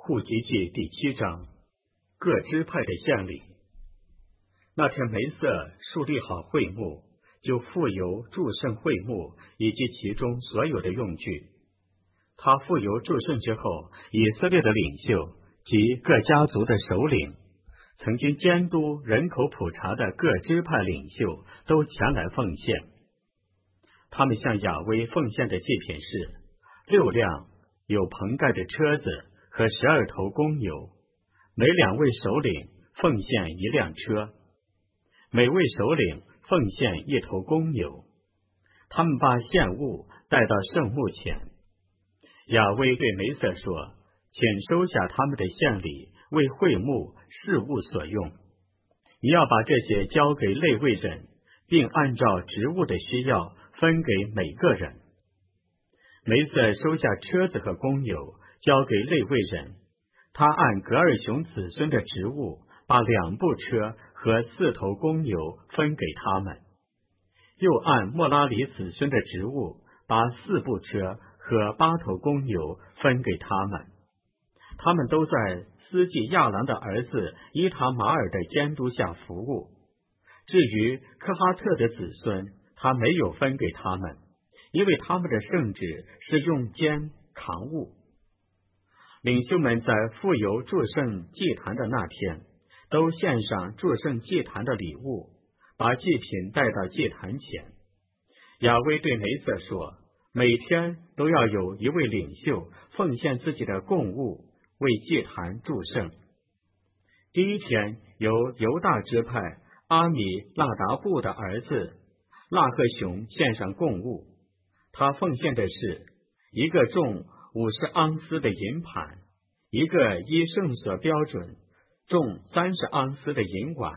户籍记第7章，各支派的县令。那天梅瑟树立好会幕，就复由祝圣会幕以及其中所有的用具。他复由祝圣之后，以色列的领袖及各家族的首领，曾经监督人口普查的各支派领袖都前来奉献。他们向亚威奉献的祭品是6辆有棚盖的车子和12头公牛，每2位首领奉献1辆车，每位首领奉献1头公牛。他们把献物带到圣幕前。亚威对梅瑟说：“请收下他们的献礼，为会幕事务所用。你要把这些交给利未人，并按照职务的需要分给每个人。”梅瑟收下车子和公牛，交给利未人。他按格尔熊子孙的职务，把2部车和4头公牛分给他们；又按莫拉里子孙的职务，把4部车和8头公牛分给他们。他们都在司祭亚兰的儿子伊塔马尔的监督下服务。至于科哈特的子孙，他没有分给他们，因为他们的圣职是用肩扛物。领袖们在复由祝圣祭坛的那天，都献上祝圣祭坛的礼物，把祭品带到祭坛前。亚威对梅瑟说：“每天都要有一位领袖奉献自己的供物，为祭坛祝圣。第一天，由犹大支派阿米拉达布的儿子拉赫雄献上供物。他奉献的是一个重50盎司的银盘，一个依圣所标准重30盎司的银碗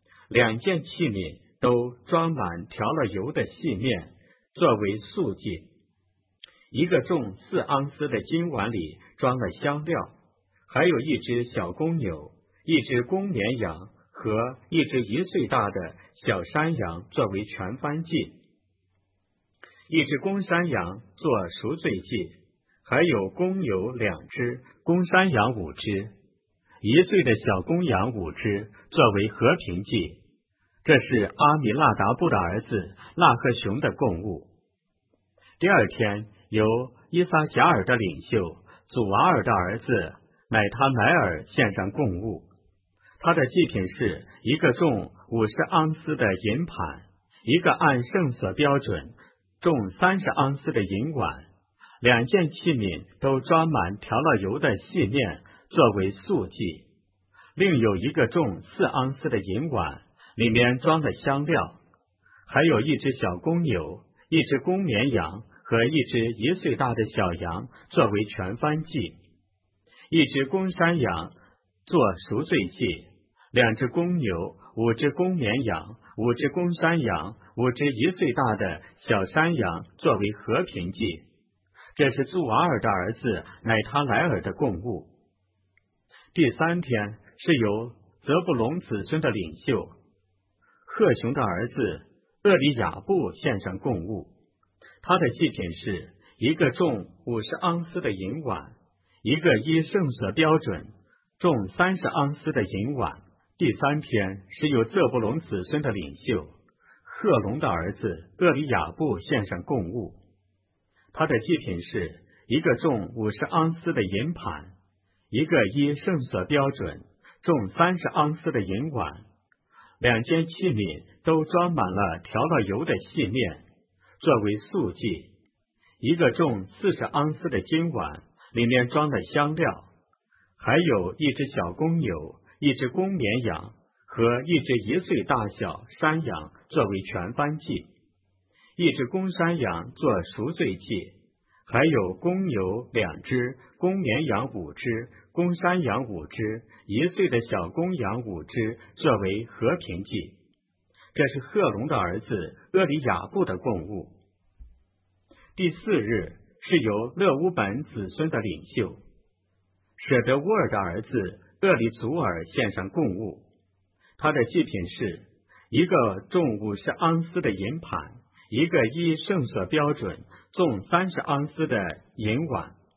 ，2件器皿都装满调了油的细面，作为素祭。一个重4盎司的金碗里装了香料，还有1只小公牛，1只公绵羊和1只1岁大的小山羊作为全燔祭，1只公山羊做赎罪祭，还有公牛2只，公山羊5只，1岁的小公羊5只作为和平祭。这是阿米拉达布的儿子拉赫雄的供物。第二天，由伊撒贾尔的领袖祖瓦尔的儿子乃他乃尔献上供物。他的祭品是一个重50盎司的银盘，一个按圣所标准重30盎司的银碗，2件器皿都装满调了油的细面，作为素祭。另有一个重4盎司的银碗，里面装了香料，还有1只小公牛，1只公绵羊和1只1岁大的小羊作为全燔祭，1只公山羊做赎罪祭，2只公牛，5只公绵羊，5只公山羊，5只1岁大的小山羊作为和平祭。这是祖瓦尔的儿子乃他莱尔的供物。第3天，是由泽布隆子孙的领袖赫雄的儿子厄里亚布献上供物。他的祭品是一个重50盎司的银碗，一个依圣所标准重30盎司的银碗。第3天，是由泽布隆子孙的领袖赫隆的儿子厄里亚布献上供物。他的祭品是一个重50盎司的银盘，一个依圣所标准重30盎司的银碗，2件器皿都装满了调了油的细面，作为素祭。一个重40盎司的金碗，里面装了香料，还有1只小公牛，1只公绵羊和1只1岁大小山羊作为全燔祭，1只公山羊做赎罪祭，还有公牛2只，公绵羊5只，公山羊5只，1岁的小公羊5只作为和平祭。这是赫隆的儿子厄里亚布的供物。第4日，是由勒乌本子孙的领袖舍德乌尔的儿子厄里祖尔献上供物。他的祭品是一个重50盎司的银盘，一个依圣所标准重30盎司的银碗，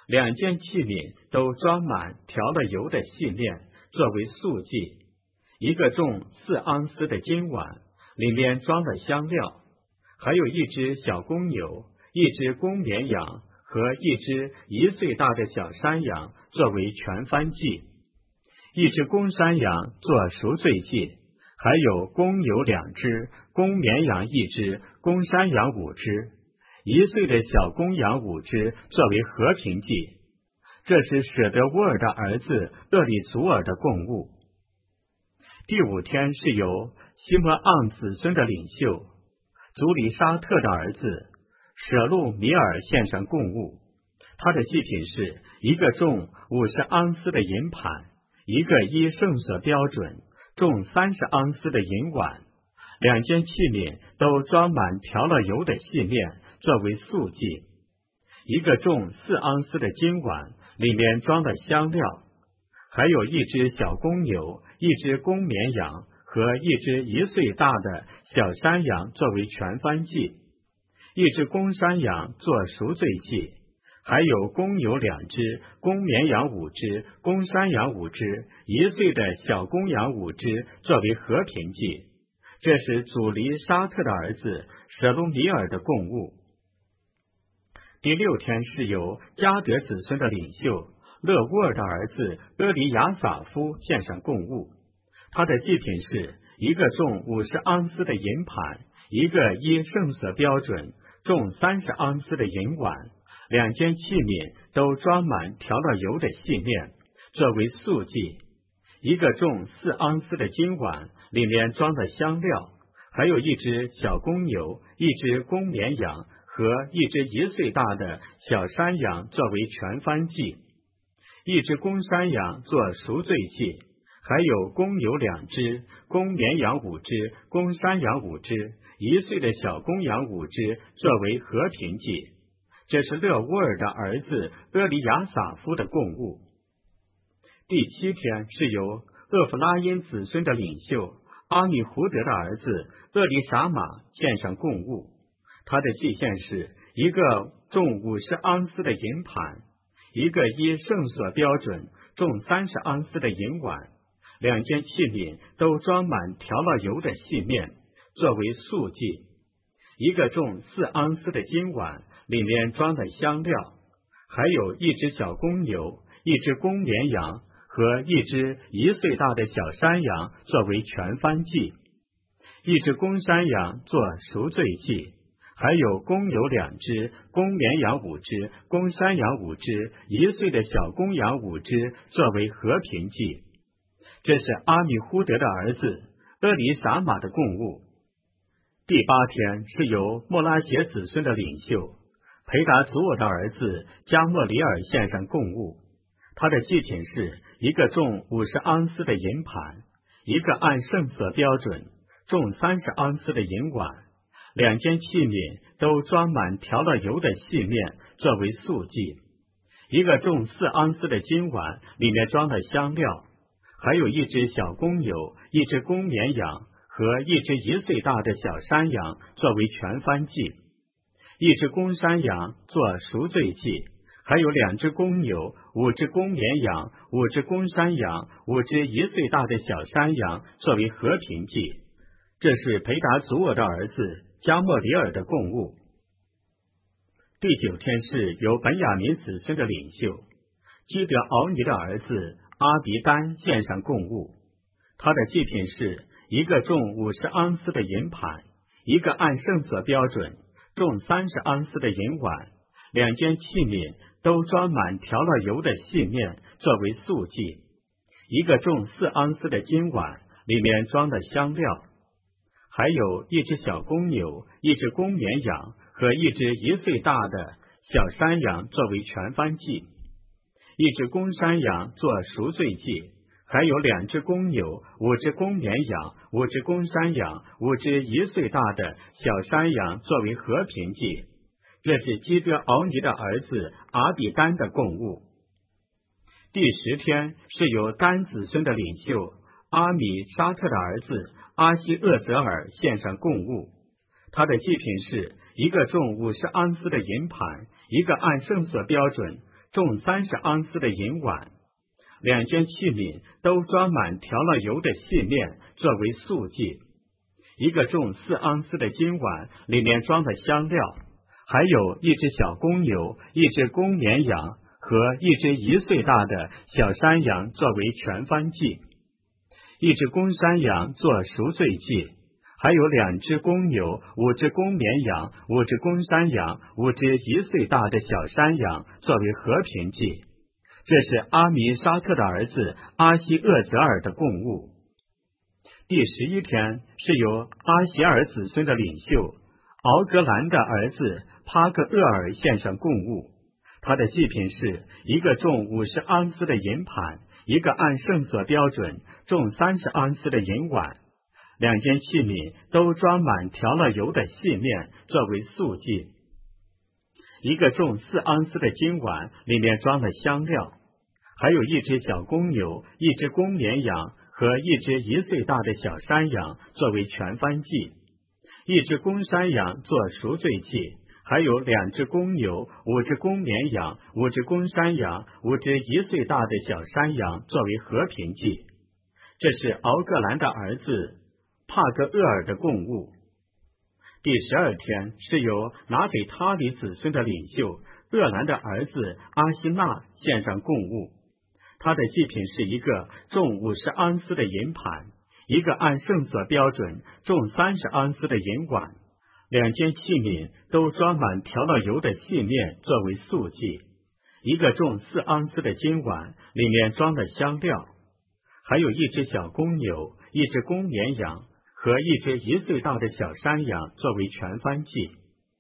两件器皿都装满调了油的细面，作为素祭。一个重4盎司的金碗，里面装了香料，还有一只小公牛，一只公绵羊和一只1岁大的小山羊，作为全燔祭。一只公山羊做赎罪祭，还有公牛2只，公绵羊1只，公山羊5只，1岁的小公羊5只，作为和平祭。这是舍得乌尔的儿子厄里祖尔的供物。第5天是由西摩盎子孙的领袖族里沙特的儿子舍路米尔献上供物。他的祭品是一个重50盎司的银盘，一个依圣所标准重30盎司的银碗，两件器皿都装满调了油的细面，作为素祭。一个重4盎司的金碗，里面装了香料，还有一只小公牛，一只公绵羊和一只1岁大的小山羊，作为全燔祭。一只公山羊做赎罪祭，还有公牛2只，公绵羊5只，公山羊5只，1岁的小公羊5只，作为和平祭。这是祖黎沙特的儿子舍路米尔的供物。第6天是由迦得子孙的领袖勒乌尔的儿子阿里亚撒夫献上供物。他的祭品是一个重50盎司的银盘，一个依圣所标准重30盎司的银碗，两件器皿都装满调了油的细面，作为素祭。一个重4盎司的金碗，里面装了香料，还有一只小公牛，一只公绵羊和一只1岁大的小山羊，作为全燔祭。一只公山羊做赎罪祭，还有公牛2只，公绵羊5只，公山羊5只，1岁的小公羊5只，作为和平祭。这是勒乌尔的儿子阿里亚撒夫的供物。第7天是由厄弗拉因子孙的领袖阿米胡德的儿子厄里撒玛献上供物。他的祭献是一个重50盎司的银盘，一个依圣所标准重30盎司的银碗，两件器皿都装满调了油的细面，作为素祭。一个重4盎司的金碗，里面装了香料，还有一只小公牛，一只公绵羊和一只1岁大的小山羊，作为全燔祭。一只公山羊做赎罪祭，还有公牛2只，公绵羊5只，公山羊5只，1岁的小公羊5只，作为和平祭。这是阿米呼德的儿子阿里撒玛的供物。第8天是由莫拉谢子孙的领袖培达祖尔的儿子加莫里尔献上供物。他的祭品是一个重50盎司的银盘，一个按圣所标准重30盎司的银碗，两件器皿都装满调了油的细面，作为素祭。一个重4盎司的金碗，里面装了香料，还有一只小公牛，一只公绵羊和一只1岁大的小山羊，作为全燔祭。一只公山羊做赎罪祭，还有2只公牛，5只公绵羊，5只公山羊，5只1岁大的小山羊，作为和平祭。这是培达祖尔的儿子加莫里尔的供物。第9天是由本雅明子孙的领袖基德敖尼的儿子阿比丹献上供物。他的祭品是一个重50盎司的银盘，一个按圣所标准重30盎司的银碗，两件器皿都装满调了油的细面，作为素祭。一个重4盎司的金碗，里面装了香料，还有一只小公牛，一只公绵羊和一只1岁大的小山羊，作为全燔祭。一只公山羊做赎罪祭，还有2只公牛，5只公绵羊，5只公山羊，5只1岁大的小山羊，作为和平祭。这是基德敖尼的儿子阿比丹的供物。第10天是由丹子孙的领袖阿米沙特的儿子阿希厄泽尔献上供物。他的祭品是一个重50盎司的银盘，一个按圣所标准重30盎司的银碗。2件器皿都装满调了油的细面，作为素祭。一个重4盎司的金碗，里面装的香料，还有1只小公牛、1只公绵羊和1只1岁大的小山羊作为全燔祭，1只公山羊做赎罪祭，还有2只公牛、5只公绵羊、5只公山羊、5只1岁大的小山羊作为和平祭。这是阿弥沙特的儿子阿希厄泽尔的供物。第11天是由阿希尔子孙的领袖敖格兰的儿子帕格厄尔献上供物。他的祭品是一个重50盎司的银盘，一个按圣所标准重30盎司的银碗。2件器皿都装满调了油的细面，作为素祭。一个重4盎司的金碗，里面装了香料，还有1只小公牛、1只公绵羊和1只1岁大的小山羊作为全燔祭，1只公山羊做赎罪祭，还有2只公牛、5只公绵羊、5只公山羊、5只1岁大的小山羊作为和平祭。这是敖格兰的儿子帕格厄尔的供物。第12天是由拿给他里子孙的领袖厄兰的儿子阿希纳献上供物。他的祭品是一个重50盎司的银盘，一个按圣所标准重30盎司的银碗。2件器皿都装满调了油的细面，作为素祭。一个重4盎司的金碗，里面装了香料，还有1只小公牛、1只公绵羊和1只1岁大的小山羊作为全燔祭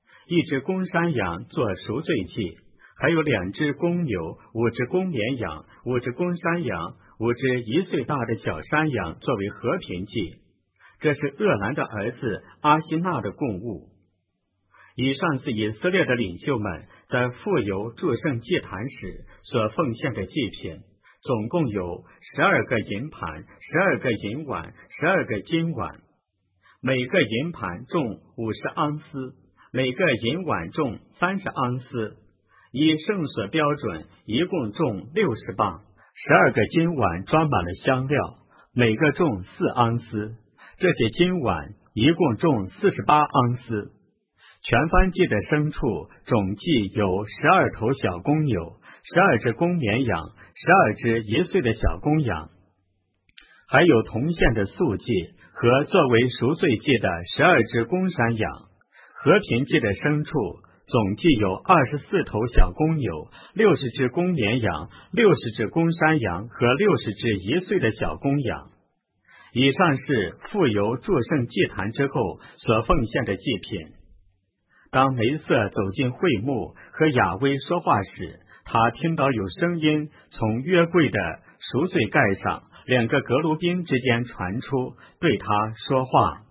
，1只公山羊做赎罪祭，还有2只公牛、5只公绵羊、5只公山羊、5只1岁大的小山羊作为和平祭。这是厄兰的儿子阿希纳的供物。以上是以色列的领袖们在富油祝圣祭坛时所奉献的祭品，总共有12个银盘、12个银碗、12个金碗。每个银盘重50盎司，每个银碗重30盎司，以圣所标准一共重60磅。12个金碗装满了香料，每个重4盎司。这些金碗一共重48盎司。全燔祭的牲畜总计有12头小公牛、12只公绵羊、12只1岁的小公羊，还有同献的素祭和作为赎罪祭的12只公山羊。和平祭的牲畜总计有24头小公牛、60只公绵羊、60只公山羊和60只1岁的小公羊。以上是富油祝圣祭坛之后所奉献的祭品。当梅瑟走进会幕和雅威说话时，他听到有声音从约柜的赎罪盖上2个革卢宾之间传出，对他说话。